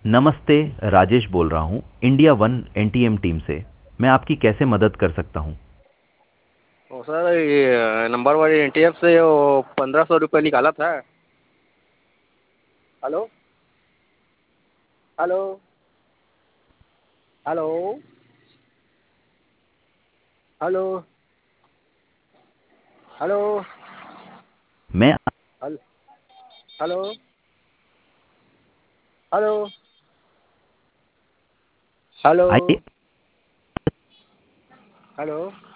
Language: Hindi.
नमस्ते। राजेश बोल रहा हूँ इंडिया वन एनटीएम टीम से। मैं आपकी कैसे मदद कर सकता हूँ? ओ सर, ये नंबर वाली एनटीएफ से वो 1500 रुपये निकाला था। Hello. Hello. Hello. Hello. Hello. मैं हल हेलो। हेलो। हेलो। आइए। हेलो।